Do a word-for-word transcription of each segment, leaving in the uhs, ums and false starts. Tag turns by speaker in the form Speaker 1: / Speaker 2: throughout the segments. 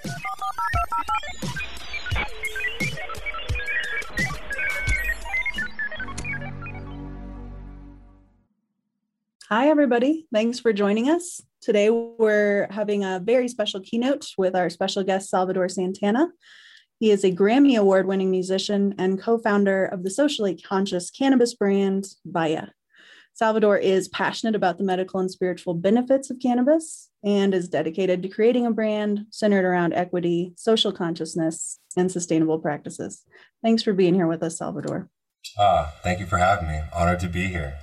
Speaker 1: Hi, everybody. Thanks for joining us. Today, we're having a very special keynote with our special guest, Salvador Santana. He is a Grammy Award-winning musician and co-founder of the socially conscious cannabis brand, Vaya. Salvador is passionate about the medical and spiritual benefits of cannabis and is dedicated to creating a brand centered around equity, social consciousness, and sustainable practices. Thanks for being here with us, Salvador.
Speaker 2: Ah, thank you for having me. Honored to be here.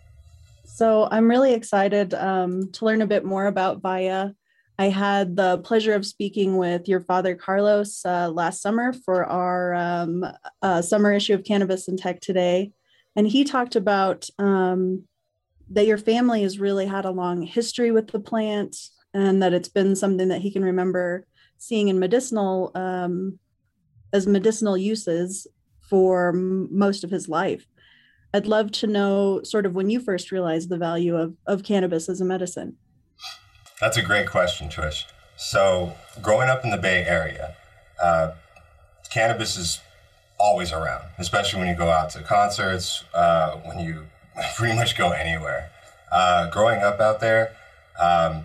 Speaker 1: So I'm really excited um, to learn a bit more about Vaya. I had the pleasure of speaking with your father, Carlos, uh, last summer for our um, uh, summer issue of Cannabis and Tech Today. And he talked about um, that your family has really had a long history with the plant and that it's been something that he can remember seeing in medicinal, um, as medicinal uses for m- most of his life. I'd love to know sort of when you first realized the value of, of cannabis as a medicine.
Speaker 2: That's a great question, Trish. So growing up in the Bay Area, uh, cannabis is always around, especially when you go out to concerts, uh, when you pretty much go anywhere. Uh, growing up out there, um,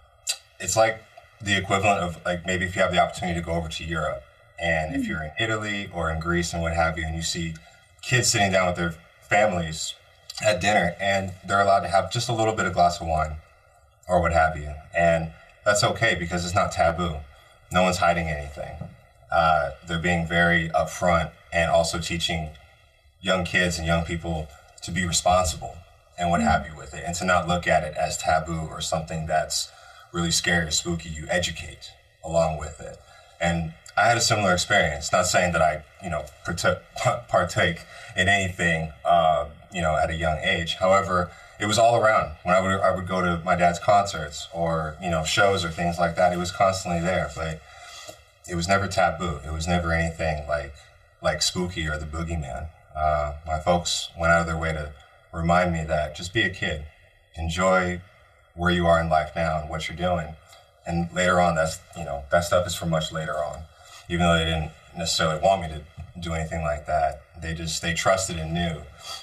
Speaker 2: it's like the equivalent of like maybe if you have the opportunity to go over to Europe and mm-hmm. if you're in Italy or in Greece and what have you, and you see kids sitting down with their families at dinner and they're allowed to have just a little bit of glass of wine or what have you. And that's okay because it's not taboo. No one's hiding anything. Uh, they're being very upfront and also teaching young kids and young people to be responsible and what mm-hmm. have you with it and to not look at it as taboo or something that's really scary or spooky. You educate along with it. And I had a similar experience, not saying that I, you know, partook, partake in anything, uh, you know, at a young age. However, it was all around. When I would I would go to my dad's concerts or, you know, shows or things like that, it was constantly there. But it was never taboo. It was never anything like like spooky or the boogeyman. Uh, my folks went out of their way to remind me that just be a kid. Enjoy where you are in life now and what you're doing. And later on, that's, you know, that stuff is for much later on. Even though they didn't necessarily want me to do anything like that, they just, they trusted and knew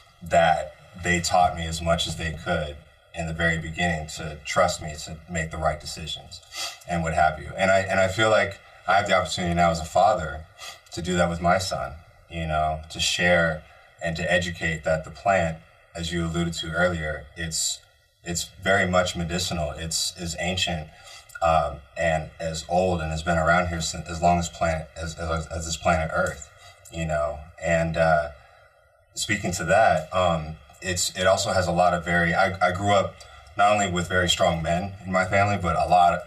Speaker 2: that they taught me as much as they could in the very beginning to trust me to make the right decisions and what have you. And I, and I feel like I have the opportunity now as a father to do that with my son, you know, to share and to educate that the plant, as you alluded to earlier, it's, it's very much medicinal. It's is ancient. Um, and as old and has been around here since as long as planet as, as as this planet Earth, you know. And uh, speaking to that, um, it's it also has a lot of very. I, I grew up not only with very strong men in my family, but a lot of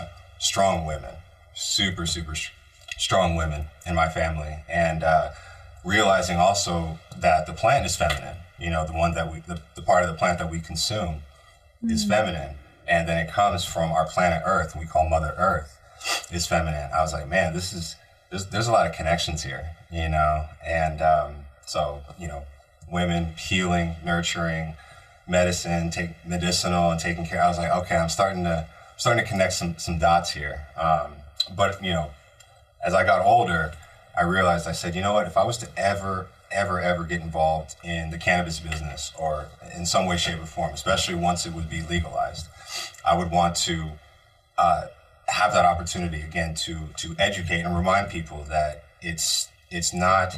Speaker 2: strong women, super super sh- strong women in my family, and uh, realizing also that the plant is feminine. You know, the one that we the, the part of the plant that we consume mm-hmm. is feminine. And then it comes from our planet Earth, we call Mother Earth, is feminine. I was like, man, this is, there's, there's a lot of connections here, you know? And um, so, you know, women, healing, nurturing, medicine, take medicinal and taking care. I was like, okay, I'm starting to, starting to connect some, some dots here. Um, but, you know, as I got older, I realized, I said, you know what, if I was to ever, ever, ever get involved in the cannabis business or in some way, shape or form, especially once it would be legalized, I would want to uh, have that opportunity again to to educate and remind people that it's it's not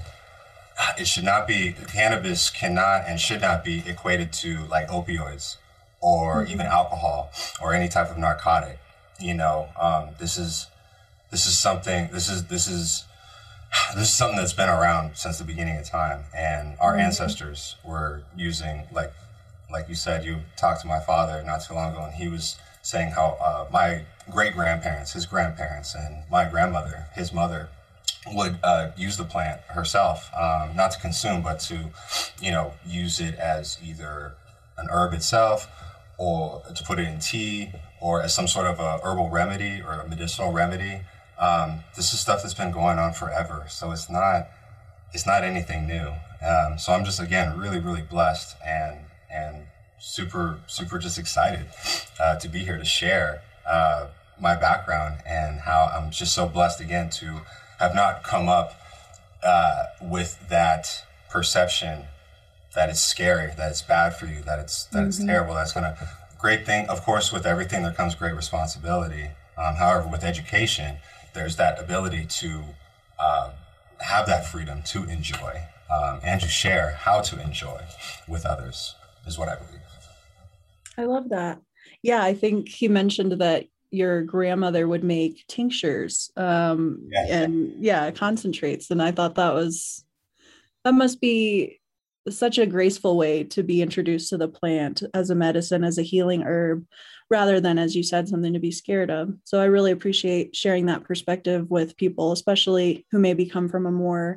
Speaker 2: it should not be cannabis cannot and should not be equated to like opioids or mm-hmm. even alcohol or any type of narcotic. You know, um, this is this is something this is this is this is something that's been around since the beginning of time, and our mm-hmm. ancestors were using like. Like you said, you talked to my father not too long ago, and he was saying how uh, my great-grandparents, his grandparents, and my grandmother, his mother, would uh, use the plant herself, um, not to consume, but to, you know, use it as either an herb itself, or to put it in tea, or as some sort of a herbal remedy or a medicinal remedy. Um, this is stuff that's been going on forever, so it's not, it's not anything new. Um, so I'm just again really, really blessed and. and super, super just excited uh, to be here to share uh, my background and how I'm just so blessed again to have not come up uh, with that perception that it's scary, that it's bad for you, that it's that mm-hmm. it's terrible. That's gonna great thing. Of course, with everything there comes great responsibility. Um, however, with education, there's that ability to uh, have that freedom to enjoy um, and to share how to enjoy with others, is what I believe.
Speaker 1: I love that. Yeah, I think he mentioned that your grandmother would make tinctures um, yes. and yeah, concentrates. And I thought that was, that must be such a graceful way to be introduced to the plant as a medicine, as a healing herb, rather than, as you said, something to be scared of. So I really appreciate sharing that perspective with people, especially who maybe come from a more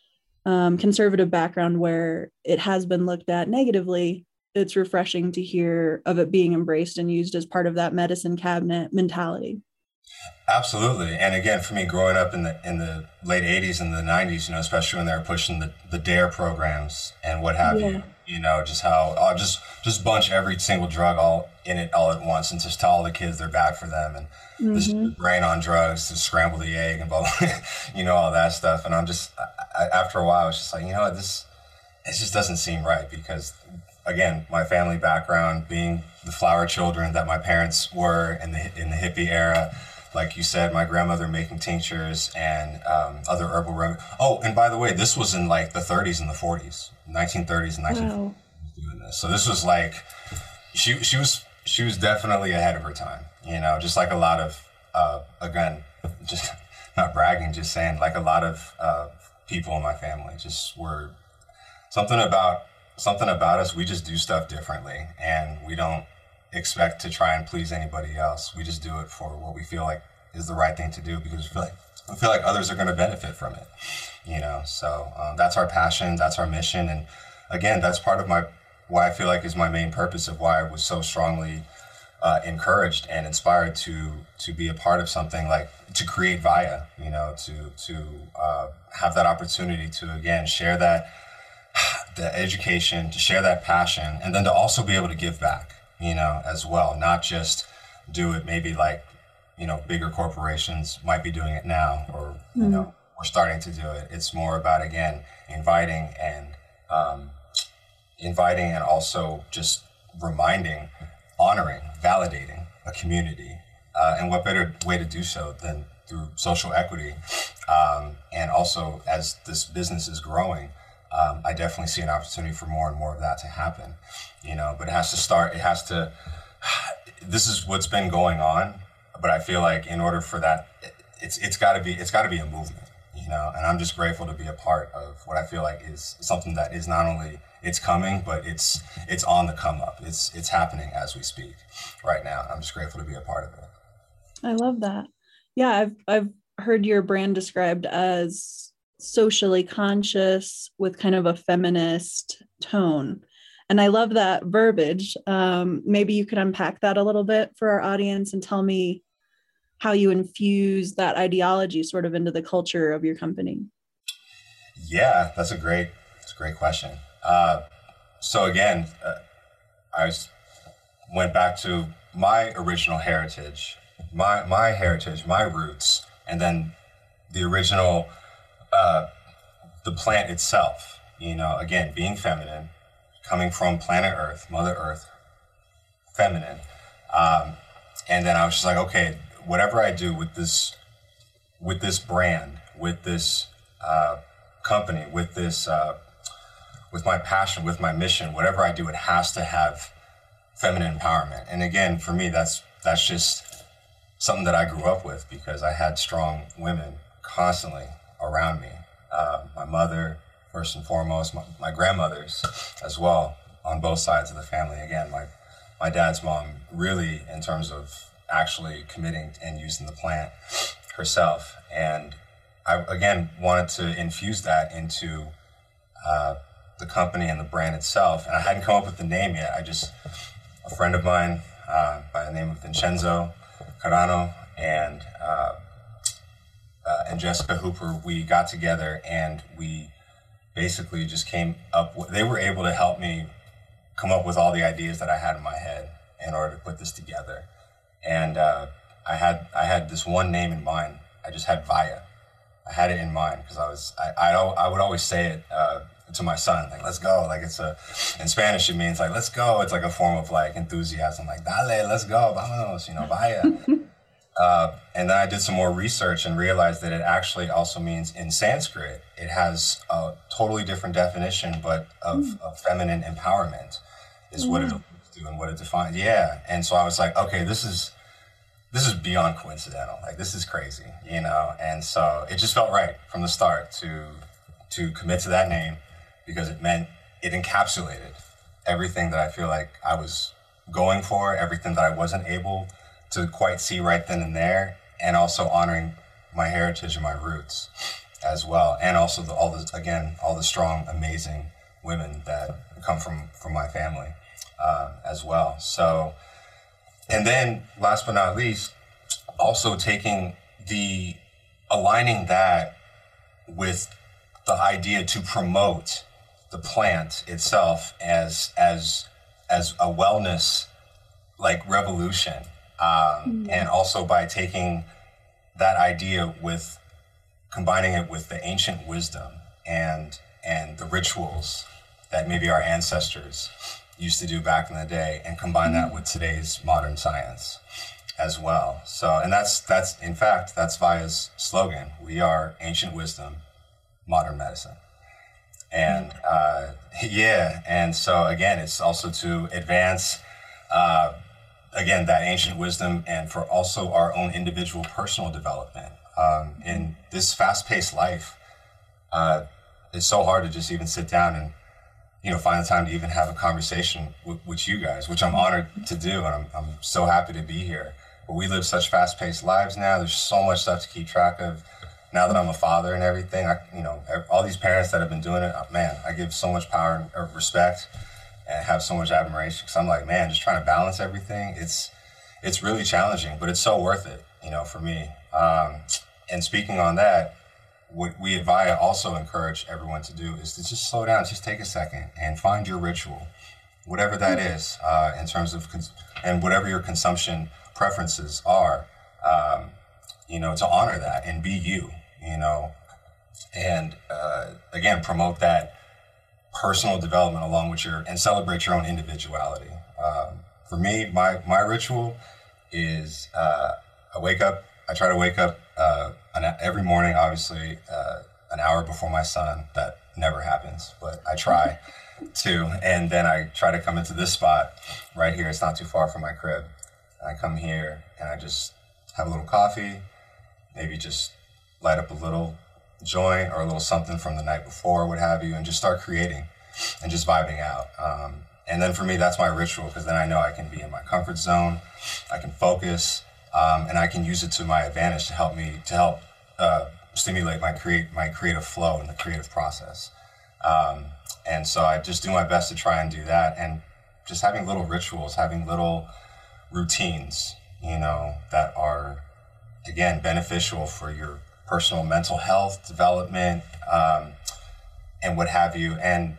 Speaker 1: um, conservative background where it has been looked at negatively. It's refreshing to hear of it being embraced and used as part of that medicine cabinet mentality.
Speaker 2: Absolutely. And again, for me, growing up in the in the late eighties and the nineties, you know, especially when they were pushing the, the DARE programs and what have yeah. you, you know, just how I'll just just bunch every single drug all in it all at once and just tell all the kids they're bad for them and mm-hmm. this brain on drugs to scramble the egg and blah, blah, you know, all that stuff. And I'm just, I, after a while, I was just like, you know what, this, it just doesn't seem right because, again, my family background being the flower children that my parents were in the in the hippie era. Like you said, my grandmother making tinctures and um, other herbal remedies. Oh, and by the way, this was in like the thirties and the forties, nineteen thirties and nineteen forties. Wow. Doing this. So this was like, she she was she was definitely ahead of her time. You know, just like a lot of uh, again, just not bragging, just saying like a lot of uh, people in my family just were something about something about us. We just do stuff differently, and we don't expect to try and please anybody else. We just do it for what we feel like is the right thing to do because we feel like we feel like others are going to benefit from it, you know. So um, that's our passion, that's our mission, and again, that's part of my why I feel like is my main purpose of why I was so strongly uh, encouraged and inspired to to be a part of something like to create Vaya, you know, to to uh, have that opportunity to again share that the education, to share that passion, and then to also be able to give back, you know, as well, not just do it maybe like, you know, bigger corporations might be doing it now, or, mm-hmm. you know, we're starting to do it. It's more about, again, inviting and um, inviting and also just reminding, honoring, validating a community. Uh, and what better way to do so than through social equity. Um, and also as this business is growing, Um, I definitely see an opportunity for more and more of that to happen, you know, but it has to start, it has to, this is what's been going on, but I feel like in order for that, it's it's got to be, it's got to be a movement, you know, and I'm just grateful to be a part of what I feel like is something that is not only, it's coming, but it's it's on the come up. It's, it's happening as we speak right now. I'm just grateful to be a part of it.
Speaker 1: I love that. Yeah, I've, I've heard your brand described as socially conscious with kind of a feminist tone. And I love that verbiage. Um, maybe you could unpack that a little bit for our audience and tell me how you infuse that ideology sort of into the culture of your company.
Speaker 2: Yeah, that's a great, that's a great question. Uh, so again, uh, I was, went back to my original heritage, my, my heritage, my roots, and then the original Uh, the plant itself, you know, again, being feminine, coming from planet Earth, Mother Earth, feminine. Um, and then I was just like, okay, whatever I do with this, with this brand, with this uh, company, with this, uh, with my passion, with my mission, whatever I do, it has to have feminine empowerment. And again, for me, that's that's just something that I grew up with because I had strong women constantly around me. Uh, my mother, first and foremost, my, my grandmothers as well, on both sides of the family. Again, my, my dad's mom really, in terms of actually committing and using the plant herself. And I, again, wanted to infuse that into uh, the company and the brand itself. And I hadn't come up with the name yet. I just, a friend of mine uh, by the name of Vincenzo Carano and uh, Uh, and Jessica Hooper, we got together and we basically just came up with, they were able to help me come up with all the ideas that I had in my head in order to put this together. And uh, I had I had this one name in mind. I just had Vaya. I had it in mind because I was I, I I would always say it uh, to my son, like, let's go. Like, it's a, in Spanish it means like, let's go. It's like a form of like enthusiasm, like, dale, let's go, vámonos, you know, vaya. uh, and then I did some more research and realized that it actually also means, in Sanskrit, it has a totally different definition, but of, mm. of feminine empowerment is mm. what it alludes to and what it defines. Yeah. And so I was like, okay, this is, this is beyond coincidental. Like, this is crazy, you know? And so it just felt right from the start to, to commit to that name, because it meant, it encapsulated everything that I feel like I was going for, everything that I wasn't able to quite see right then and there, and also honoring my heritage and my roots as well. And also the, all the, again, all the strong, amazing women that come from, from my family uh, as well. So, and then last but not least, also taking the, aligning that with the idea to promote the plant itself as as as a wellness like revolution, um, mm-hmm. and also by taking that idea with combining it with the ancient wisdom and and the rituals that maybe our ancestors used to do back in the day, and combine mm-hmm. that with today's modern science as well. So, and that's that's in fact that's Vaya's slogan. We are ancient wisdom, modern medicine. And uh, yeah, and so again, it's also to advance, uh, again, that ancient wisdom, and for also our own individual personal development. Um, in this fast-paced life, uh, it's so hard to just even sit down and, you know, find the time to even have a conversation with, with you guys, which I'm honored to do, and I'm, I'm so happy to be here. But we live such fast-paced lives now. There's so much stuff to keep track of. Now that I'm a father and everything, I, you know, all these parents that have been doing it, man, I give so much power and respect and have so much admiration, because I'm like, man, just trying to balance everything. It's, it's really challenging, but it's so worth it, you know, for me. Um, and speaking on that, what we at Vaya also encourage everyone to do is to just slow down, just take a second and find your ritual, whatever that is, uh, in terms of, cons- and whatever your consumption preferences are, um, you know, to honor that and be you, you know, and uh, again, promote that personal development along with your, and celebrate your own individuality. Um, for me, my, my ritual is uh, I wake up, I try to wake up uh, an, every morning, obviously, uh, an hour before my son. That never happens, but I try to. And then I try to come into this spot right here. It's not too far from my crib. I come here and I just have a little coffee, maybe just light up a little joint or a little something from the night before, what have you, and just start creating and just vibing out. Um, and then for me, that's my ritual, because then I know I can be in my comfort zone, I can focus, um, and I can use it to my advantage to help me, to help uh, stimulate my create my creative flow and the creative process. Um, and so I just do my best to try and do that, and just having little rituals, having little routines, you know, that are, again, beneficial for your personal mental health development, um, and what have you. And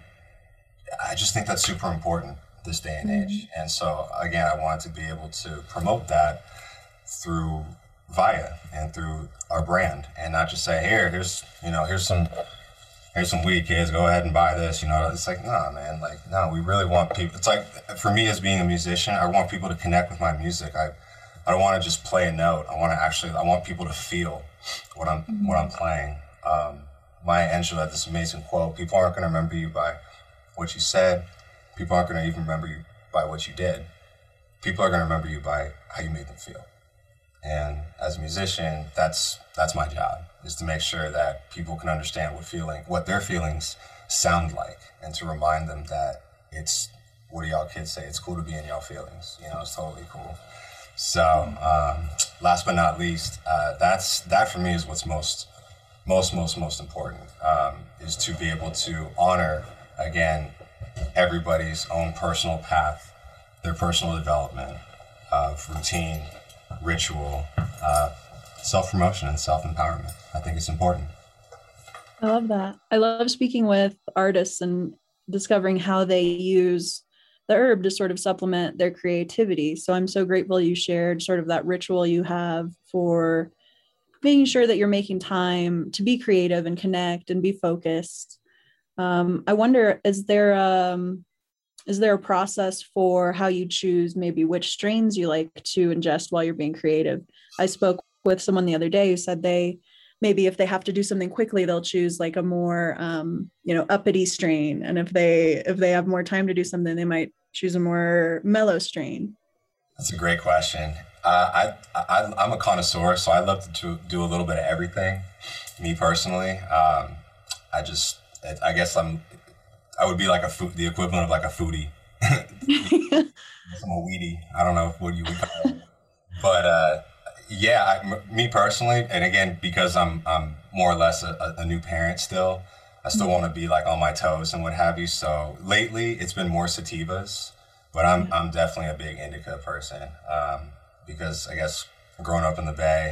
Speaker 2: I just think that's super important this day and age. Mm-hmm. And so, again, I wanted to be able to promote that through Vaya and through our brand, and not just say, here, here's, you know, here's some, here's some weed, kids, go ahead and buy this, you know. It's like, nah, man, like, no, we really want people, it's like, for me as being a musician, I want people to connect with my music. I, I don't want to just play a note. I want to actually, I want people to feel what I'm, mm-hmm. what I'm playing. Um, Maya Angelou had this amazing quote: people aren't going to remember you by what you said. People aren't going to even remember you by what you did. People are going to remember you by how you made them feel. And as a musician, that's, that's my job, is to make sure that people can understand what feeling, what their feelings sound like, and to remind them that it's, what do y'all kids say? It's cool to be in y'all feelings. You know, it's totally cool. So, um, last but not least, uh, that's, that for me is what's most, most, most, most important, um, is to be able to honor, again, everybody's own personal path, their personal development of routine, ritual, uh, self-promotion, and self-empowerment. I think it's important.
Speaker 1: I love that. I love speaking with artists and discovering how they use the herb to sort of supplement their creativity. So I'm so grateful you shared sort of that ritual you have for making sure that you're making time to be creative and connect and be focused. Um, I wonder, is there um, is there a process for how you choose maybe which strains you like to ingest while you're being creative? I spoke with someone the other day who said they maybe if they have to do something quickly, they'll choose like a more um, you know, uppity strain, and if they if they have more time to do something, they might choose a more mellow strain.
Speaker 2: That's a great question. Uh, I, I I'm a connoisseur, so I love to do a little bit of everything. Me personally, um, I just I guess I'm I would be like a food, the equivalent of like a foodie. I'm a weedie. I don't know what you would call it. But uh, yeah, I, m- me personally, and again, because I'm I'm more or less a, a new parent still, I still want to be like on my toes and what have you. So lately, it's been more sativas, but I'm I'm definitely a big indica person um, because I guess growing up in the Bay,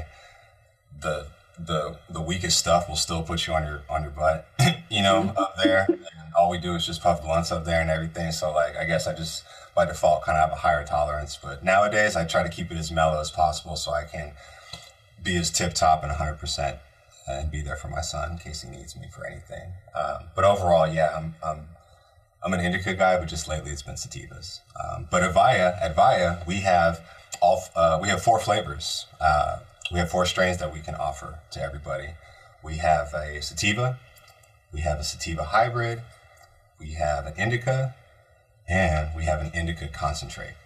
Speaker 2: the the the weakest stuff will still put you on your on your butt, you know, up there. And all we do is just puff blunts up there and everything. So like, I guess I just by default kind of have a higher tolerance. But nowadays, I try to keep it as mellow as possible so I can be as tip top and one hundred percent and be there for my son in case he needs me for anything. Um, but overall, yeah, I'm I'm I'm an indica guy, but just lately it's been sativas. Um, but at Vaya, at Vaya, we have all uh, we have four flavors. Uh, We have four strains that we can offer to everybody. We have a sativa, we have a sativa hybrid, we have an indica, and we have an indica concentrate.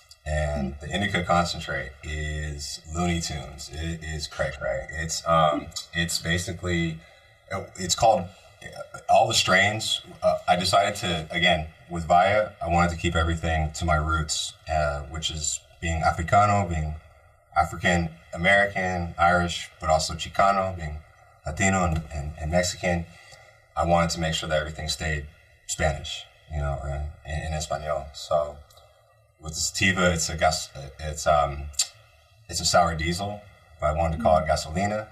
Speaker 2: And the indica concentrate is Looney Tunes. It is cray cray. It's um, it's basically, it's called all the strains. Uh, I decided to again with Vaya, I wanted to keep everything to my roots, uh, which is being Africano, being African American, Irish, but also Chicano, being Latino and, and, and Mexican. I wanted to make sure that everything stayed Spanish, you know, or in, in Espanol. So with the sativa, it's a gas, it's um, it's a sour diesel, but I wanted to call it gasolina.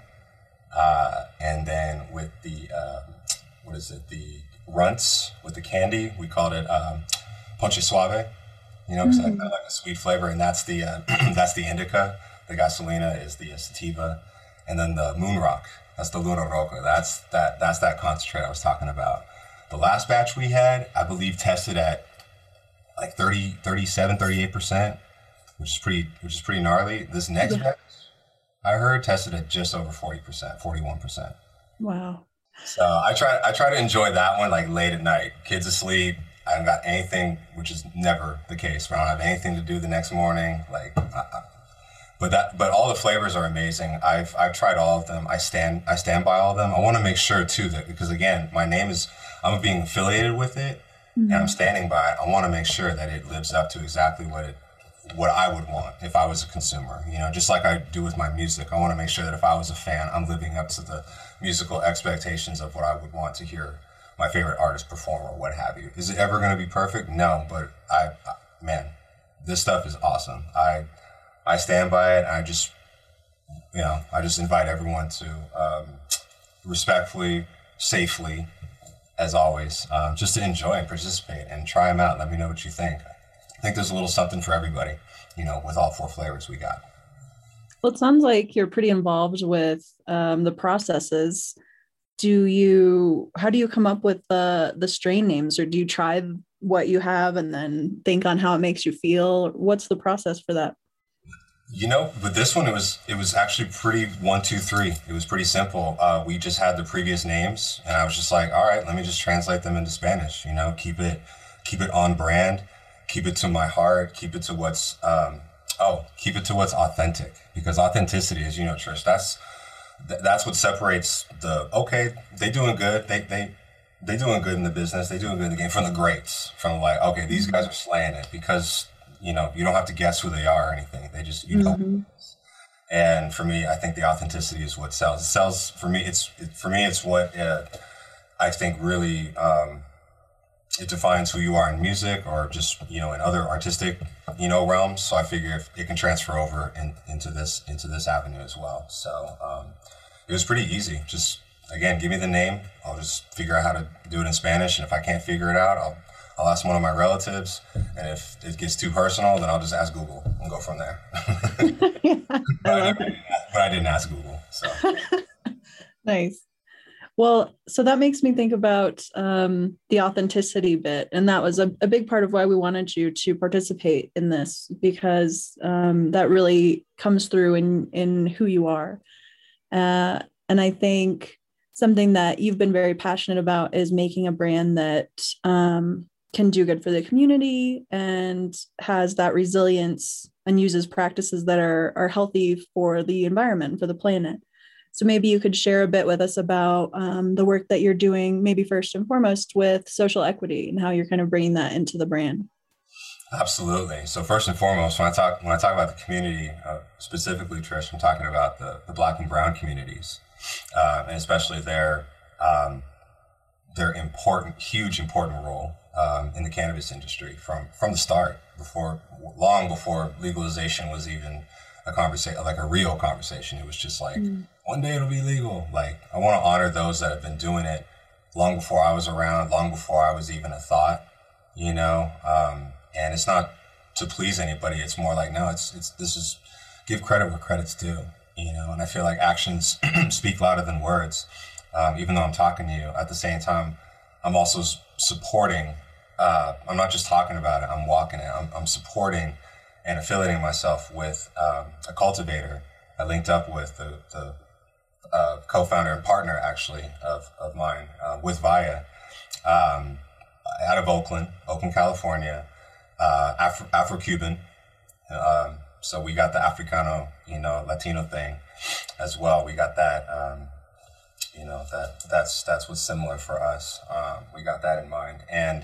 Speaker 2: Uh, and then with the uh, what is it? The runts with the candy, we called it um, ponche suave. You know, because mm-hmm. I, I like a sweet flavor, and that's the uh, that's the indica. The gasolina is the sativa, and then the moon rock. That's the Luna Roca. That's that. That's that concentrate I was talking about. The last batch we had, I believe, tested at like thirty, thirty-seven, thirty-eight percent, which is pretty, which is pretty gnarly. This next yeah. batch, I heard, tested at just over forty percent, forty-one percent.
Speaker 1: Wow.
Speaker 2: So I try, I try to enjoy that one like late at night, kids asleep. I haven't got anything, which is never the case. I don't have anything to do the next morning. Like, uh, but that, but all the flavors are amazing. I've I've tried all of them. I stand I stand by all of them. I want to make sure too that because again, my name is I'm being affiliated with it, mm-hmm. and I'm standing by it. I want to make sure that it lives up to exactly what it what I would want if I was a consumer. You know, just like I do with my music. I want to make sure that if I was a fan, I'm living up to the musical expectations of what I would want to hear my favorite artist perform or what have you. Is it ever going to be perfect? No, but I, I, man, this stuff is awesome. I, I stand by it. I just, you know, I just invite everyone to um, respectfully, safely, as always, um, just to enjoy and participate and try them out. Let me know what you think. I think there's a little something for everybody, you know, with all four flavors we got.
Speaker 1: Well, it sounds like you're pretty involved with um, the processes. Do you, how do you come up with the the strain names, or do you try what you have and then think on how it makes you feel? What's the process for that?
Speaker 2: You know, with this one, it was it was actually pretty one, two, three. It was pretty simple. Uh, we just had the previous names, and I was just like, all right, let me just translate them into Spanish. You know, keep it keep it on brand, keep it to my heart, keep it to what's um, oh, keep it to what's authentic, because authenticity, as you know, Trish, that's that's what separates the, okay, they doing good. They, they, they doing good in the business. They doing good in the game from the greats, from like, okay, these guys are slaying it because, you know, you don't have to guess who they are or anything. They just, you know. Mm-hmm. And for me, I think the authenticity is what sells. It sells for me. It's, it, for me, it's what uh, I think really, um, it defines who you are in music or just, you know, in other artistic, you know, realms. So I figure if it can transfer over in, into this, into this avenue as well. So um, it was pretty easy. Just, again, give me the name. I'll just figure out how to do it in Spanish. And if I can't figure it out, I'll, I'll ask one of my relatives, and if it gets too personal, then I'll just ask Google and go from there.
Speaker 1: Yeah,
Speaker 2: but,
Speaker 1: I
Speaker 2: I
Speaker 1: love
Speaker 2: never,
Speaker 1: it.
Speaker 2: but I didn't ask Google. So
Speaker 1: Nice. Well, so that makes me think about um, the authenticity bit. And that was a, a big part of why we wanted you to participate in this, because um, that really comes through in, in who you are. Uh, and I think something that you've been very passionate about is making a brand that um, can do good for the community and has that resilience and uses practices that are, are healthy for the environment, for the planet. So maybe you could share a bit with us about um, the work that you're doing, maybe first and foremost with social equity and how you're kind of bringing that into the brand.
Speaker 2: absolutely. So first and foremost, when I talk when I talk about the community, uh, specifically, Trish, I'm talking about the, the Black and Brown communities, uh, and especially their um, their important, huge, important role um, in the cannabis industry from from the start, before long before legalization was even a conversation, like a real conversation. It was just like, mm. one day it'll be legal. Like, I want to honor those that have been doing it long before I was around, long before I was even a thought, you know? Um, and it's not to please anybody. It's more like, no, it's, it's, this is, give credit where credit's due, you know? And I feel like actions speak louder than words. Um, even though I'm talking to you, at the same time, I'm also supporting, uh, I'm not just talking about it, I'm walking it. I'm, I'm supporting and affiliating myself with um, a cultivator I linked up with, the, the uh, co-founder and partner, actually, of, of mine, uh, with Vaya, um, out of Oakland, Oakland, California, uh, Afro- Afro-Cuban. Um, so we got the Africano, you know, Latino thing as well. We got that, um, you know, that that's that's what's similar for us. Um, we got that in mind. And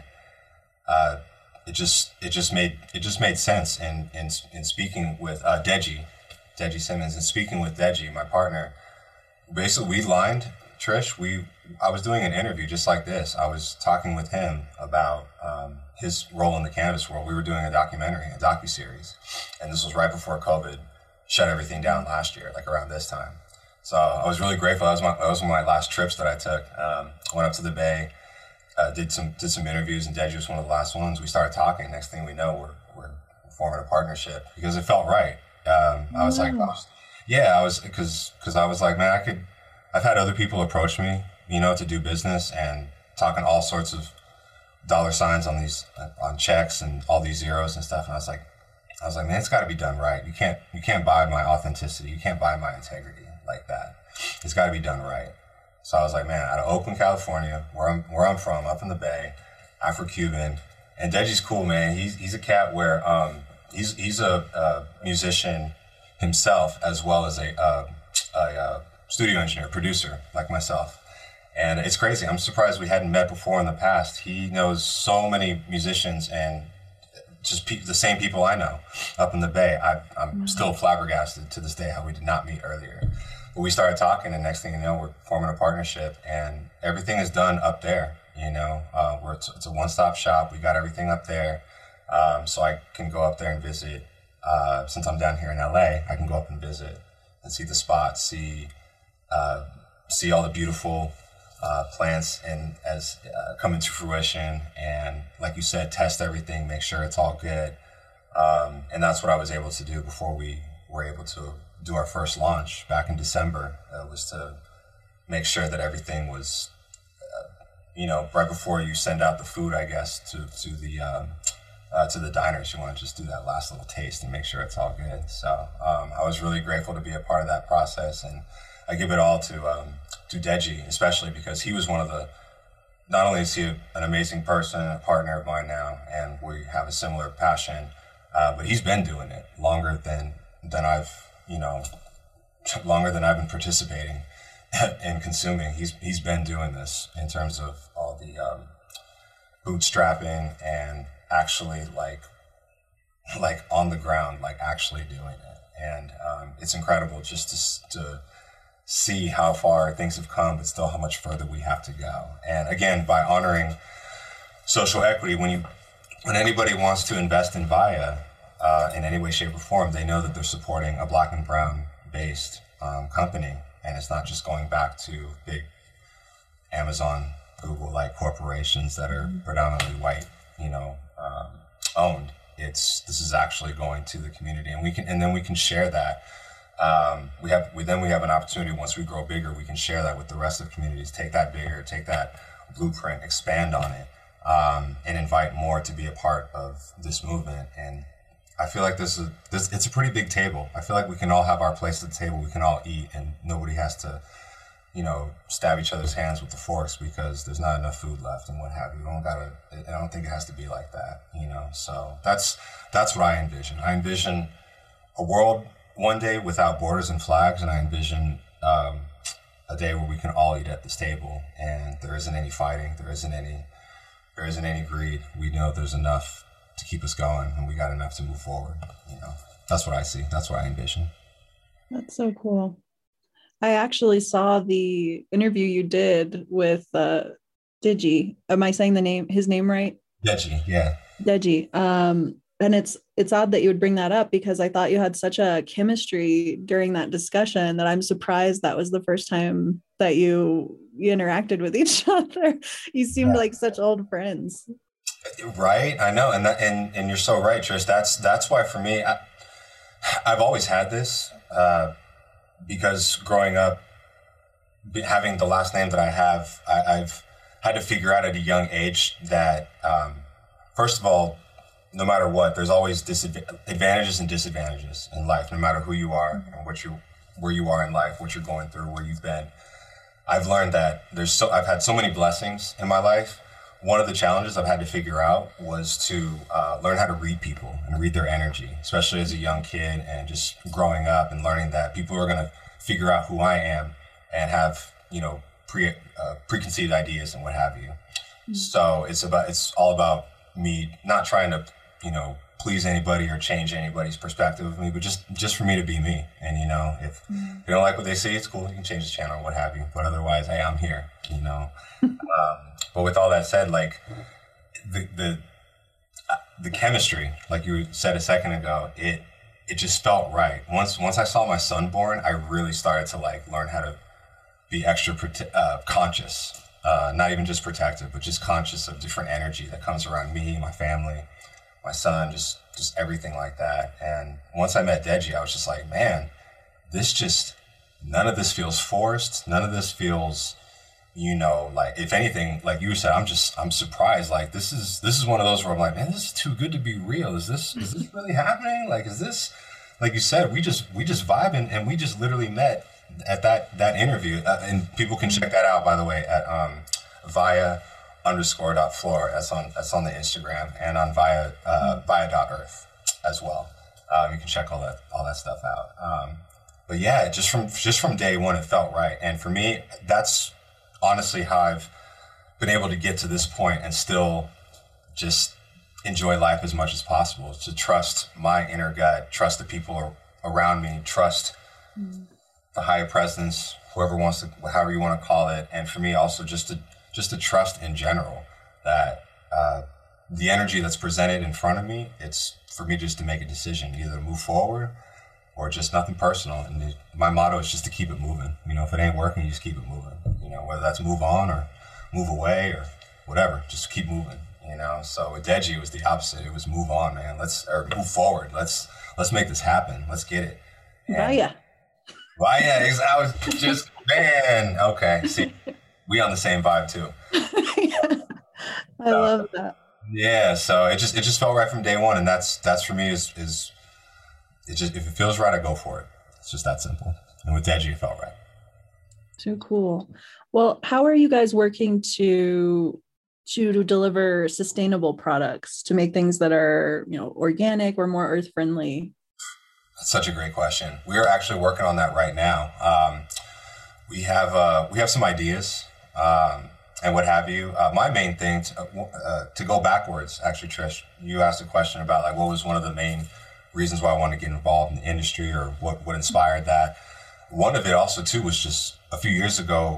Speaker 2: uh, It just it just made it just made sense in in, in speaking with uh, Deji, Deji Simmons, and speaking with Deji, my partner. Basically, we lined, Trish. We I was doing an interview just like this. I was talking with him about um, his role in the cannabis world. We were doing a documentary, a docuseries, and this was right before COVID shut everything down last year, like around this time. So I was really grateful. That was my that was one of my last trips that I took. Um, went up to the Bay. Uh, did some did some interviews, and Deji was one of the last ones. We started talking. Next thing we know, we're we're forming a partnership because it felt right. Um, I was wow. like, oh, yeah, I was because because I was like, man, I could. I've had other people approach me, you know, to do business and talking all sorts of dollar signs on these on checks and all these zeros and stuff. And I was like, I was like, man, it's got to be done right. You can't you can't buy my authenticity. You can't buy my integrity like that. It's got to be done right. So I was like, man, out of Oakland, California, where I'm where I'm from, up in the Bay, Afro-Cuban, and Deji's cool, man. He's he's a cat where um he's he's a, a musician himself as well as a, uh, a, a studio engineer, producer like myself, and it's crazy. I'm surprised we hadn't met before in the past. He knows so many musicians and just pe- the same people I know up in the Bay. I, I'm mm-hmm. still flabbergasted to this day how we did not meet earlier. But we started talking, and next thing you know, we're forming a partnership, and everything is done up there. You know, uh, we're it's, it's a one-stop shop. We got everything up there, um, so I can go up there and visit. Uh, since I'm down here in L A, I can go up and visit and see the spots, see uh, see all the beautiful uh, plants and as uh, come into fruition, and like you said, test everything, make sure it's all good, um, and that's what I was able to do before we were able to do our first launch back in December. Uh, was to make sure that everything was, uh, you know, right before you send out the food, I guess, to to the um, uh, to the diners. You want to just do that last little taste and make sure it's all good. So um, I was really grateful to be a part of that process, and I give it all to um, to Deji, especially because he was one of the. Not only is he an amazing person, a partner of mine now, and we have a similar passion, uh, but he's been doing it longer than than I've. you know, longer than I've been participating in consuming. He's he's been doing this in terms of all the um, bootstrapping and actually like like on the ground, like actually doing it. And um, it's incredible just to to see how far things have come, but still how much further we have to go. And again, by honoring social equity, when you when anybody wants to invest in Vaya, Uh, in any way, shape, or form, they know that they're supporting a Black and Brown-based um, company, and it's not just going back to big Amazon, Google-like corporations that are predominantly white you know, um, owned. It's this is actually going to the community, and we can, and then we can share that. Um, we have, we then we have an opportunity once we grow bigger, we can share that with the rest of the communities. Take that bigger, take that blueprint, expand on it, um, and invite more to be a part of this movement. And I feel like this is this. It's a pretty big table. I feel like we can all have our place at the table. We can all eat, and nobody has to, you know, stab each other's hands with the forks because there's not enough food left and what have you. We don't gotta. I don't think it has to be like that, you know. So that's that's what I envision. I envision a world one day without borders and flags, and I envision um, a day where we can all eat at this table, and there isn't any fighting, there isn't any, there isn't any greed. We know there's enough to keep us going, and we got enough to move forward. You know, that's what I see. That's what I envision.
Speaker 1: That's so cool. I actually saw the interview you did with uh, Digi. Am I saying the name, his name right?
Speaker 2: Deji, yeah.
Speaker 1: Deji. Um, and it's it's odd that you would bring that up because I thought you had such a chemistry during that discussion that I'm surprised that was the first time that you you interacted with each other. You seemed
Speaker 2: yeah.
Speaker 1: like such old friends.
Speaker 2: Right, I know, and that, and and you're so right, Trish. That's that's why for me, I, I've always had this uh, because growing up, having the last name that I have, I, I've had to figure out at a young age that um, first of all, no matter what, there's always advantages and disadvantages in life, no matter who you are and what you, where you are in life, what you're going through, where you've been. I've learned that there's so, I've had so many blessings in my life. One of the challenges I've had to figure out was to uh, learn how to read people and read their energy, especially as a young kid and just growing up and learning that people are going to figure out who I am and have, you know, pre, uh, preconceived ideas and what have you. Mm-hmm. So it's about, it's all about me not trying to, you know, please anybody or change anybody's perspective of me, but just just for me to be me. And, you know, if mm-hmm. you don't like what they say, it's cool. You can change the channel or what have you. But otherwise, hey, I'm here, you know. um, but with all that said, like the the uh, the chemistry, like you said a second ago, it it just felt right. Once once I saw my son born, I really started to like learn how to be extra prote- uh, conscious. Uh, not even just protective, but just conscious of different energy that comes around me, my family, my son, just just everything like that. And once I met Deji, I was just like, man, this just, none of this feels forced. None of this feels, you know, like, if anything, like you said, I'm just, I'm surprised. Like, this is, this is one of those where I'm like, man, this is too good to be real. Is this, is this really happening? Like, is this, like you said, we just, we just vibing and we just literally met at that that interview, uh, and people can check that out, by the way, at um, via underscore dot floor. That's on that's on the Instagram, and on via uh, via dot earth as well. Um, you can check all that all that stuff out. Um, but yeah, just from just from day one, it felt right, and for me, that's honestly how I've been able to get to this point and still just enjoy life as much as possible. To trust my inner gut, trust the people around me, trust. Mm. the higher presence, whoever wants to, however you want to call it. And for me also just to, just to trust in general that uh, the energy that's presented in front of me, it's for me just to make a decision, either to move forward or just nothing personal. And the, my motto is just to keep it moving. You know, if it ain't working, you just keep it moving. You know, whether that's move on or move away or whatever, just keep moving. You know, so with Deji, it was the opposite. It was move on, man. Let's, or move forward. Let's, let's make this happen. Let's get it. And,
Speaker 1: Vaya.
Speaker 2: Well, yeah, I was just, man, okay. See, we on the same vibe too.
Speaker 1: Yeah, I so, love that.
Speaker 2: Yeah, so it just it just felt right from day one, and that's that's for me is is it just if it feels right, I go for it. It's just that simple. And with Deji, it felt right.
Speaker 1: Too cool. Well, how are you guys working to to, to deliver sustainable products, to make things that are, you know, organic or more earth friendly?
Speaker 2: That's such a great question. We are actually working on that right now. Um, we have uh, we have some ideas um, and what have you. Uh, my main thing to, uh, to go backwards, actually, Trish, you asked a question about like what was one of the main reasons why I wanted to get involved in the industry or what what inspired that. One of it also too was just a few years ago,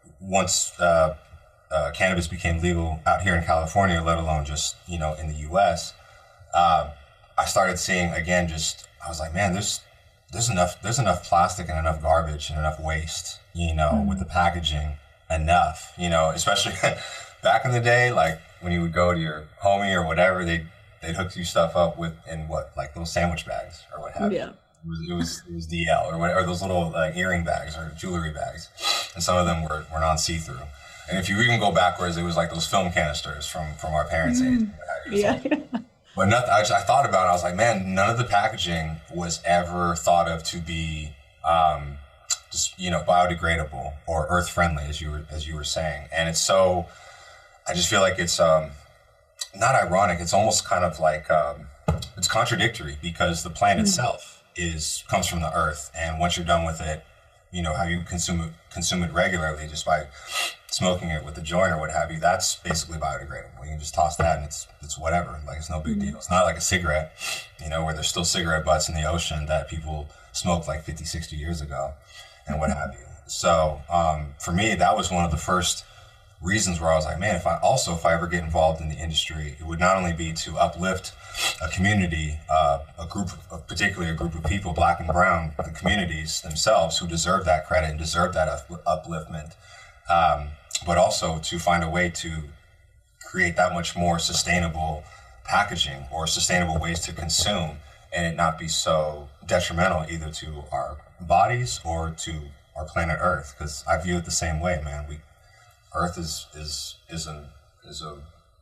Speaker 2: once uh, uh, cannabis became legal out here in California, let alone just you know in the U S. Uh, I started seeing again just. I was like, man, there's there's enough there's enough plastic and enough garbage and enough waste, you know, mm-hmm. with the packaging enough, you know, especially back in the day, like when you would go to your homie or whatever, they they'd hook you stuff up with in what, like little sandwich bags or what have you.
Speaker 1: Yeah.
Speaker 2: It was, it was it was D L or whatever, or those little like earring bags or jewelry bags, and some of them were, were non see through. And if you even go backwards, it was like those film canisters from from our parents' mm. age.
Speaker 1: Yeah.
Speaker 2: But nothing. I, I thought about it. I was like, man, none of the packaging was ever thought of to be, um, just you know, biodegradable or earth friendly, as you were as you were saying. And it's so, I just feel like it's um, not ironic. It's almost kind of like um, it's contradictory because the plant mm. itself is comes from the earth, and once you're done with it, you know how you consume it consume it regularly just by smoking it with the joint or what have you, that's basically biodegradable. You can just toss that and it's it's whatever. Like it's no big deal. It's not like a cigarette, you know, where there's still cigarette butts in the ocean that people smoked like fifty, sixty years ago and what have you. So um, for me, that was one of the first reasons where I was like, man, if I also, if I ever get involved in the industry, it would not only be to uplift a community, uh, a group, of, particularly a group of people, black and brown, the communities themselves who deserve that credit and deserve that up- upliftment, um, but also to find a way to create that much more sustainable packaging or sustainable ways to consume and it not be so detrimental either to our bodies or to our planet Earth. Because I view it the same way, man. We Earth is is is an is a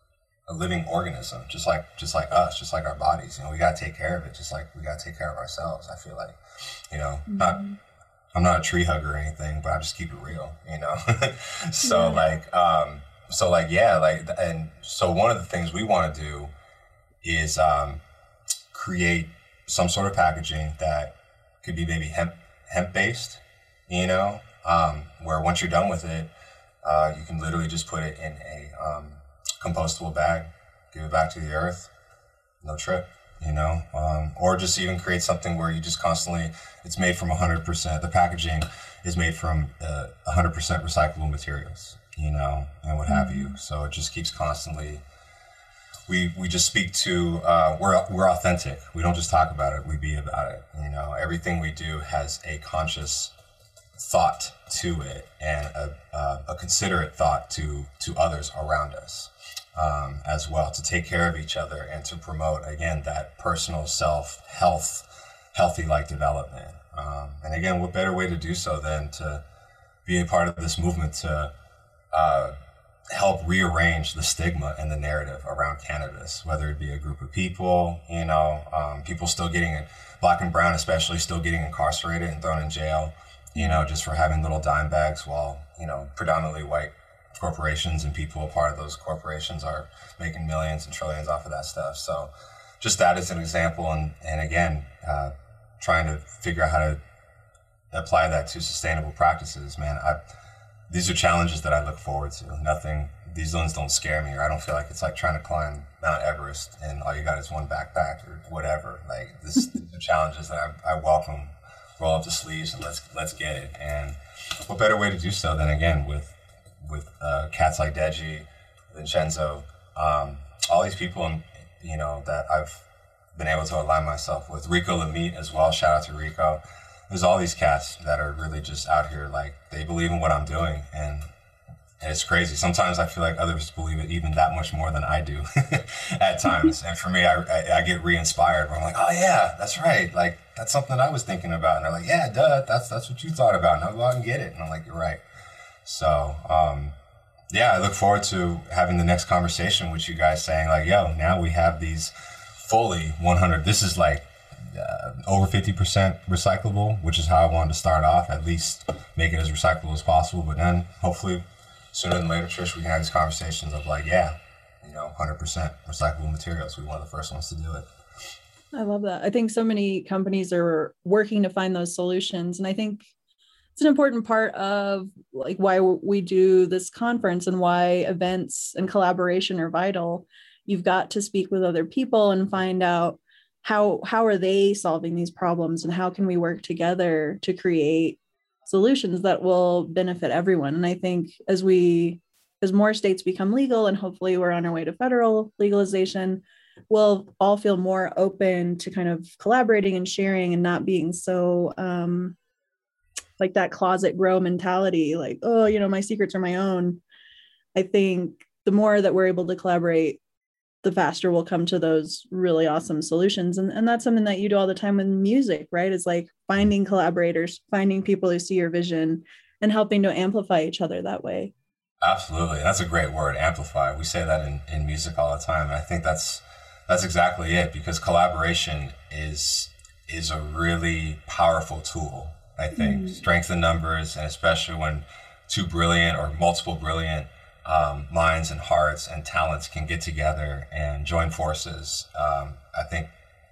Speaker 2: a living organism, just like just like us, just like our bodies. You know, we gotta take care of it, just like we gotta take care of ourselves. I feel like, you know, mm-hmm. not I'm not a tree hugger or anything, but I just keep it real, you know. so yeah. like um so like yeah, like and so one of the things we want to do is um create some sort of packaging that could be maybe hemp hemp based, you know, um, where once you're done with it, uh, you can literally just put it in a um, compostable bag, give it back to the earth, no trip, you know, um, or just even create something where you just constantly, it's made from one hundred percent, the packaging is made from uh, one hundred percent recyclable materials, you know, and what have you. So it just keeps constantly, we we just speak to, uh, we're we're authentic. We don't just talk about it, we be about it, you know. Everything we do has a conscious thought to it and a, a, a considerate thought to to others around us um, as well, to take care of each other and to promote, again, that personal self-health, healthy like development. Um, and again, what better way to do so than to be a part of this movement to uh, help rearrange the stigma and the narrative around cannabis, whether it be a group of people, you know, um, people still getting, black and brown especially, still getting incarcerated and thrown in jail, you know, just for having little dime bags while, you know, predominantly white corporations and people a part of those corporations are making millions and trillions off of that stuff. So just that as an example. And, and again, uh, trying to figure out how to apply that to sustainable practices, man. I, these are challenges that I look forward to. Nothing, these ones don't scare me, or I don't feel like it's like trying to climb Mount Everest and all you got is one backpack or whatever. Like this, these are challenges that I, I welcome. Roll up the sleeves and let's let's get it. And what better way to do so than again with with uh, cats like Deji, Vincenzo, um, all these people, and you know that I've been able to align myself with. Rico Lamitte as well. Shout out to Rico. There's all these cats that are really just out here, like they believe in what I'm doing, and and it's crazy. Sometimes I feel like others believe it even that much more than I do at times. And for me, I, I, I get re-inspired where I'm like, oh yeah, that's right. Like that's something I was thinking about. And they're like, yeah, duh, that's that's what you thought about. Now go out and get it. And I'm like, you're right. So um, yeah, I look forward to having the next conversation with you guys saying like, yo, now we have these fully one hundred, this is like uh, over fifty percent recyclable, which is how I wanted to start off, at least make it as recyclable as possible. But then hopefully sooner than later, Trish, we can have these conversations of like, yeah, you know, one hundred percent recyclable materials. We're one of the first ones to do it.
Speaker 1: I love that. I think so many companies are working to find those solutions. And I think it's an important part of like why we do this conference and why events and collaboration are vital. You've got to speak with other people and find out how, how are they solving these problems and how can we work together to create solutions that will benefit everyone. And I think as we, as more states become legal and hopefully we're on our way to federal legalization, we'll all feel more open to kind of collaborating and sharing and not being so um, like that closet grow mentality, like, oh, you know, my secrets are my own. I think the more that we're able to collaborate, the faster we'll come to those really awesome solutions. And, and that's something that you do all the time with music, right? Is like finding collaborators, finding people who see your vision and helping to amplify each other that way.
Speaker 2: Absolutely. That's a great word, amplify. We say that in, in music all the time. And I think that's that's exactly it, because collaboration is is a really powerful tool, I think. Mm. Strength in numbers, and especially when two brilliant or multiple brilliant Um, minds and hearts and talents can get together and join forces. Um, I think,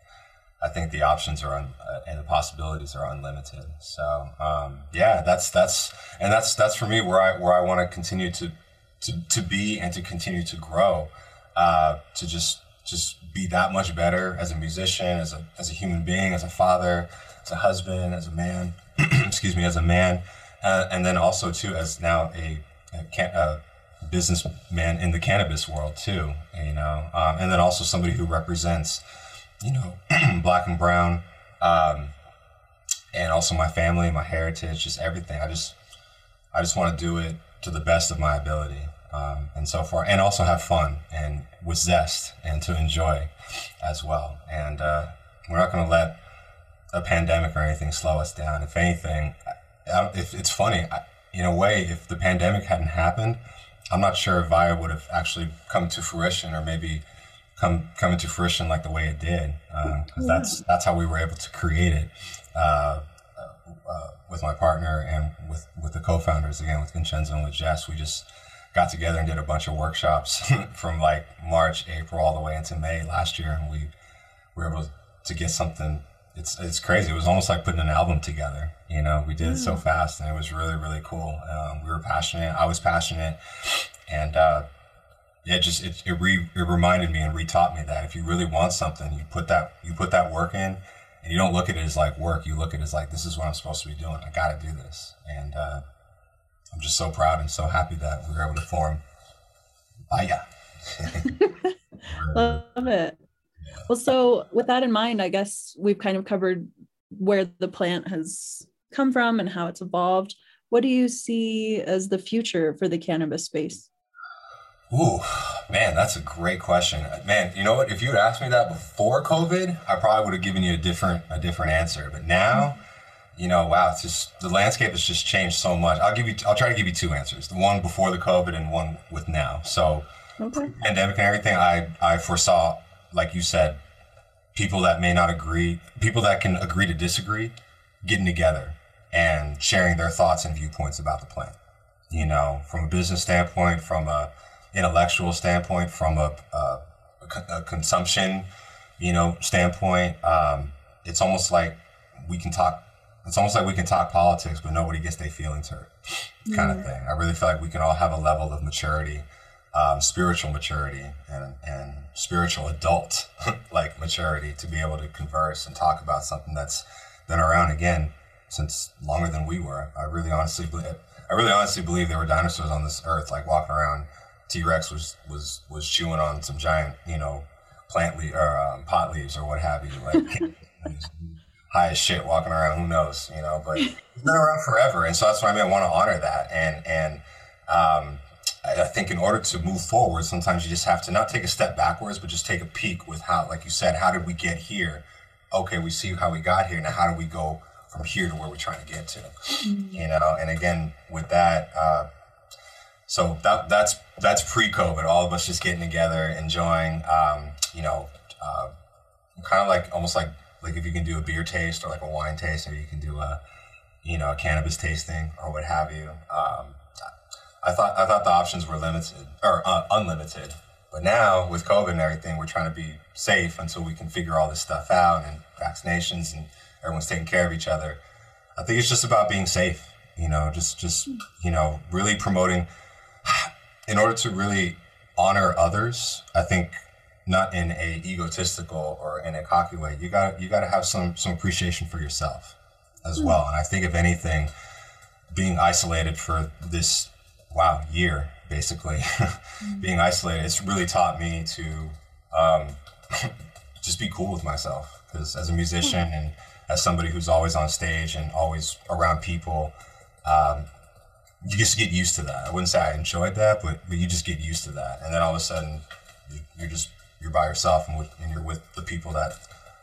Speaker 2: I think the options are un, uh, and the possibilities are unlimited. So um, yeah, that's that's and that's that's for me where I where I want to continue to to to be and to continue to grow, uh, to just just be that much better as a musician, as a as a human being, as a father, as a husband, as a man. excuse me, as a man, uh, and then also too as now a, a can. Uh, businessman in the cannabis world too, you know, um, and then also somebody who represents, you know, black and brown, um, and also my family, my heritage, just everything. I just, I just want to do it to the best of my ability, um, and so far, and also have fun and with zest and to enjoy as well. And uh, we're not going to let a pandemic or anything slow us down. If anything, I, if it's funny, I, in a way, if the pandemic hadn't happened, I'm not sure if Vaya would have actually come to fruition, or maybe come come into fruition like the way it did. Uh, 'cause that's that's how we were able to create it uh, uh, with my partner and with, with the co-founders, again, with Vincenzo and with Jess. We just got together and did a bunch of workshops from like March, April, all the way into May last year. And we were able to get something. It's it's crazy. It was almost like putting an album together. You know, we did it so fast, and it was really, really cool. Um, we were passionate. I was passionate, and uh, it just it it, re, it reminded me and retaught me that if you really want something, you put that you put that work in, and you don't look at it as like work. You look at it as like, this is what I'm supposed to be doing. I got to do this, and uh, I'm just so proud and so happy that we were able to form Vaya.
Speaker 1: Love it. Well, so with that in mind, I guess we've kind of covered where the plant has come from and how it's evolved. What do you see as the future for the cannabis space?
Speaker 2: Ooh, man, that's a great question. Man, you know what? If you had asked me that before COVID, I probably would have given you a different a different answer. But now, you know, wow, it's just the landscape has just changed so much. I'll give you, I'll try to give you two answers: the one before the COVID and one with now. So, okay. Pandemic and everything, I I foresaw, like you said, people that may not agree, people that can agree to disagree, getting together and sharing their thoughts and viewpoints about the plant. You know, from a business standpoint, from a intellectual standpoint, from a, a, a consumption, you know, standpoint. Um, it's almost like we can talk. It's almost like we can talk politics, but nobody gets their feelings hurt, kind mm. of thing. I really feel like we can all have a level of maturity, um, spiritual maturity, and and spiritual adult like maturity to be able to converse and talk about something that's been around again since longer than we were. I really honestly believe. I really honestly believe there were dinosaurs on this earth, like walking around. T-Rex was was was chewing on some giant, you know, plant le- or um, pot leaves or what have you, like high as shit, walking around. Who knows, you know? But it's been around forever, and so that's what I mean. I want to honor that, and and um, I, I think in order to move forward, sometimes you just have to not take a step backwards, but just take a peek with how, like you said, how did we get here? Okay, we see how we got here. Now, how do we go from here to where we're trying to get to? Mm-hmm. You know, and again, with that. Uh, So that that's that's pre-COVID. All of us just getting together, enjoying, um, you know, uh, kind of like almost like like if you can do a beer taste or like a wine taste, or you can do a, you know, a cannabis tasting or what have you. Um, I thought I thought the options were limited or uh, unlimited, but now with COVID and everything, we're trying to be safe until we can figure all this stuff out, and vaccinations, and everyone's taking care of each other. I think it's just about being safe. You know, just just you know, really promoting. In order to really honor others, I think not in a egotistical or in a cocky way, you got you got to have some some appreciation for yourself as mm. well. And I think if anything, being isolated for this wow year, basically mm. being isolated, it's really taught me to um, just be cool with myself. Because as a musician mm. and as somebody who's always on stage and always around people. Um, you just get used to that. I wouldn't say I enjoyed that, but, but you just get used to that. And then all of a sudden, you, you're just, you're by yourself and, with, and you're with the people that,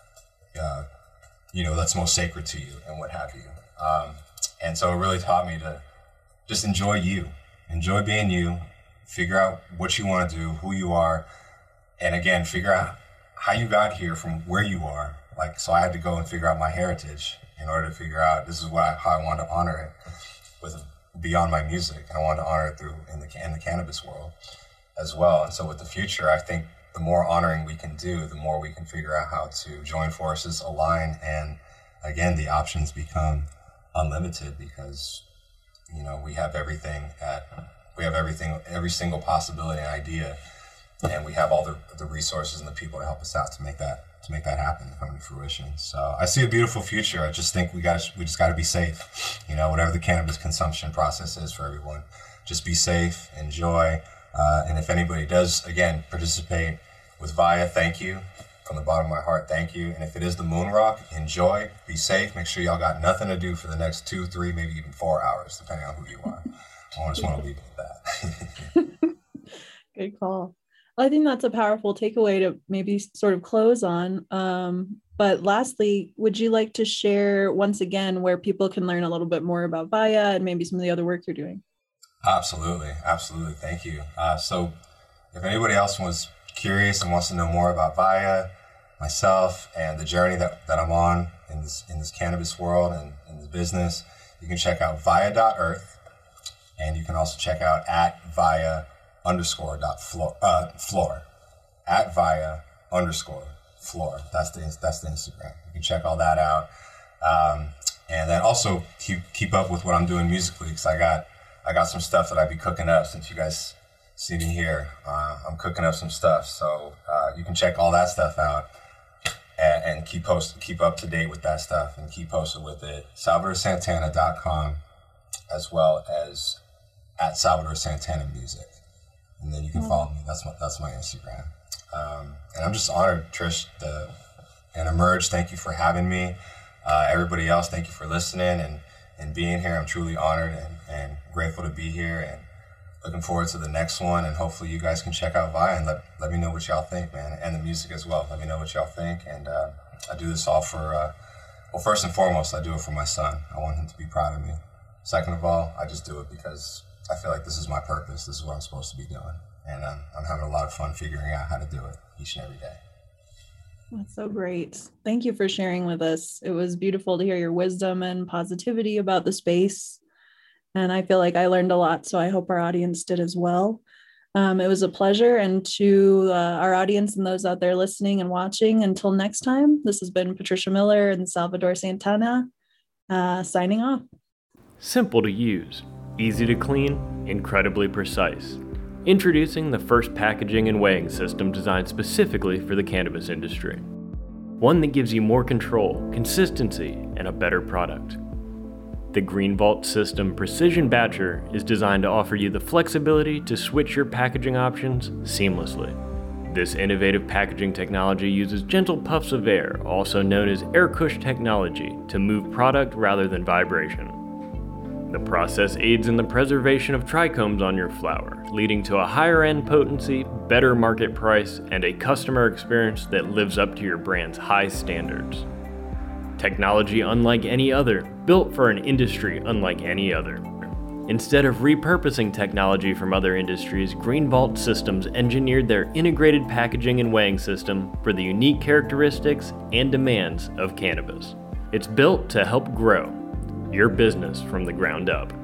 Speaker 2: uh, you know, that's most sacred to you and what have you. Um, and so it really taught me to just enjoy you, enjoy being you, figure out what you want to do, who you are. And again, figure out how you got here from where you are. Like, so I had to go and figure out my heritage in order to figure out this is what I, how I want to honor it with beyond my music. And I want to honor it through in the in the cannabis world as well. And so with the future, I think the more honoring we can do, the more we can figure out how to join forces, align, and again, the options become unlimited because, you know, we have everything at, we have everything, every single possibility and idea, and we have all the, the resources and the people to help us out to make that, to make that happen, come to fruition. So I see a beautiful future. I just think we got, we just got to be safe. You know, whatever the cannabis consumption process is for everyone, just be safe, enjoy. Uh, and if anybody does, again, participate with Vaya, thank you. From the bottom of my heart, thank you. And if it is the Moon Rock, enjoy, be safe. Make sure y'all got nothing to do for the next two, three, maybe even four hours, depending on who you are. I just want to leave it at that.
Speaker 1: Good call. I think that's a powerful takeaway to maybe sort of close on. Um, but lastly, would you like to share once again where people can learn a little bit more about Vaya and maybe some of the other work you're doing?
Speaker 2: Absolutely. Absolutely. Thank you. Uh, so if anybody else was curious and wants to know more about Vaya, myself, and the journey that, that I'm on in this in this cannabis world and in this business, you can check out via dot earth, and you can also check out at via underscore dot floor, uh, floor, at via underscore floor. That's the that's the Instagram. You can check all that out, um, and then also keep keep up with what I'm doing musically, because I got I got some stuff that I be cooking up since you guys see me here. Uh, I'm cooking up some stuff, so uh, you can check all that stuff out and, and keep post, keep up to date with that stuff and keep posted with it. Salvador Santana dot com, as well as at Salvador Santana Music, and then you can mm-hmm. follow me. That's my that's my Instagram. Um, and I'm just honored, Trish, the, and Emerge. Thank you for having me. Uh, everybody else, thank you for listening and and being here. I'm truly honored and, and grateful to be here, and looking forward to the next one, and hopefully you guys can check out Vaya and let, let me know what y'all think, man, and the music as well. Let me know what y'all think, and uh, I do this all for, uh, well, first and foremost, I do it for my son. I want him to be proud of me. Second of all, I just do it because I feel like this is my purpose. This is what I'm supposed to be doing, and um, I'm having a lot of fun figuring out how to do it each and every day.
Speaker 1: That's so great. Thank you for sharing with us. It was beautiful to hear your wisdom and positivity about the space. And I feel like I learned a lot, so I hope our audience did as well. Um, it was a pleasure. And to uh, our audience and those out there listening and watching, until next time, this has been Patricia Miller and Salvador Santana, uh, signing off.
Speaker 3: Simple to use, easy to clean, incredibly precise. Introducing the first packaging and weighing system designed specifically for the cannabis industry. One that gives you more control, consistency, and a better product. The Green Vault System Precision Batcher is designed to offer you the flexibility to switch your packaging options seamlessly. This innovative packaging technology uses gentle puffs of air, also known as air cush technology, to move product rather than vibration. The process aids in the preservation of trichomes on your flower, leading to a higher end potency, better market price, and a customer experience that lives up to your brand's high standards. Technology unlike any other, built for an industry unlike any other. Instead of repurposing technology from other industries, Green Vault Systems engineered their integrated packaging and weighing system for the unique characteristics and demands of cannabis. It's built to help grow your business from the ground up.